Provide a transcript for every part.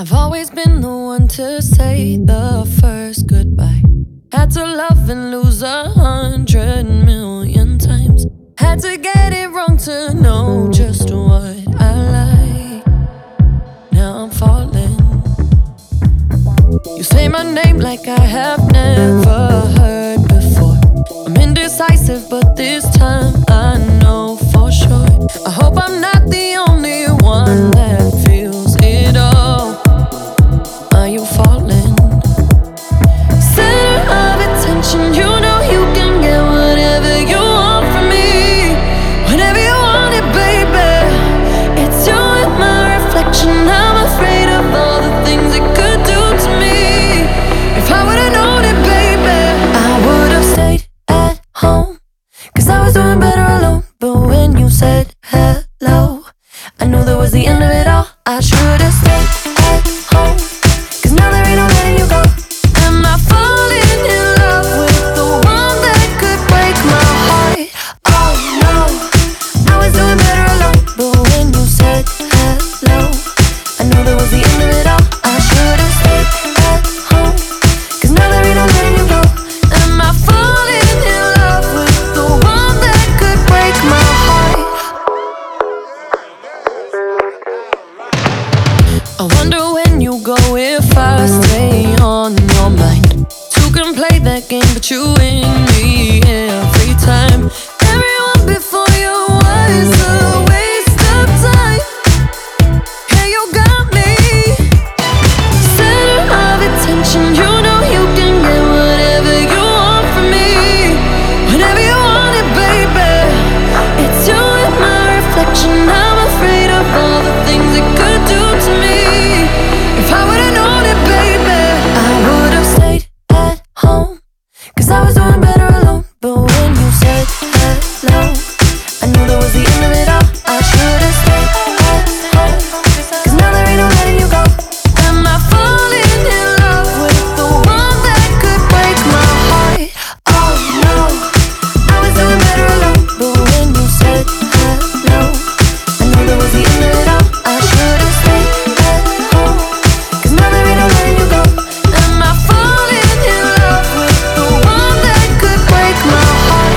I've always been the one to say the first goodbye. Had to love and lose 100 million times. Had to get it wrong to know just what I like. Now I'm falling. You say my name like I have never heard before. I'm indecisive, but this time I know for sure. I hope I'm not the only one that feels it all. Are you falling? Center of attention, you know you can get whatever you want from me. Whenever you want it, baby. It's you and my reflection. I'm afraid of all the things it could do to me. If I would've known it, baby, I would've stayed at home, 'cause I was doing better alone. But when you said hello, I knew that was the end of it all. I should've stayed at home, 'cause now there ain't no letting you go. Am I falling in love with the one that could break my heart? Oh no, I was doing better alone. But when you said hello, I knew that was the end of it all. I should've stayed at home, 'cause now there ain't no letting you go. Am I falling in love with the one that could break my heart? I wonder when you go if I stay on your mind. Two can play that game, but you win me every time. Everyone before you was a waste of time. Yeah, you got me. Center of attention, you know you can get whatever you want from me. Whenever you want it, baby. It's you and my reflection. I'm afraid of all the things it could do to me. If I would've known it, baby, I would've stayed at home, 'cause I was doing better alone. But when you said hello, I knew that was the end of it all. I should've stayed at home, 'cause now there ain't no letting you go. Am I falling in love with the one that could break my heart? Oh no, I was doing better alone. But when you said hello, I knew that was the end of it all. I should've stayed at home, 'cause now there ain't no letting you go. Am I falling in love with the one that could break my heart?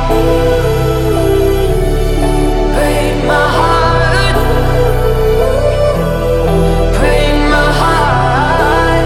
Break my heart. Break my heart.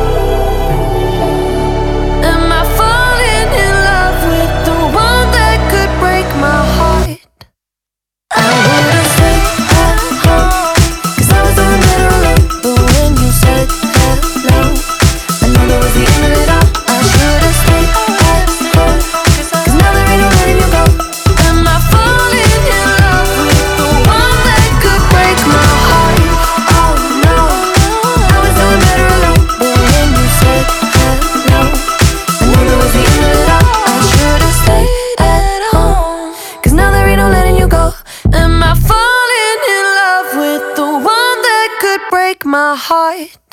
Am I falling in love with the one that could break my heart? I would've stayed at home, 'cause I was doing better alone. But when you said hello, I knew that was the end of it all. I should've stayed at home, 'cause now there ain't no letting you go. Am I falling in love with the one that could break my heart? Oh no, I was doing better alone. But when you said hello, I knew that was the end of it all. I should've stayed at home, 'cause now there ain't no letting you go. Am I falling in love with the one that could break my heart?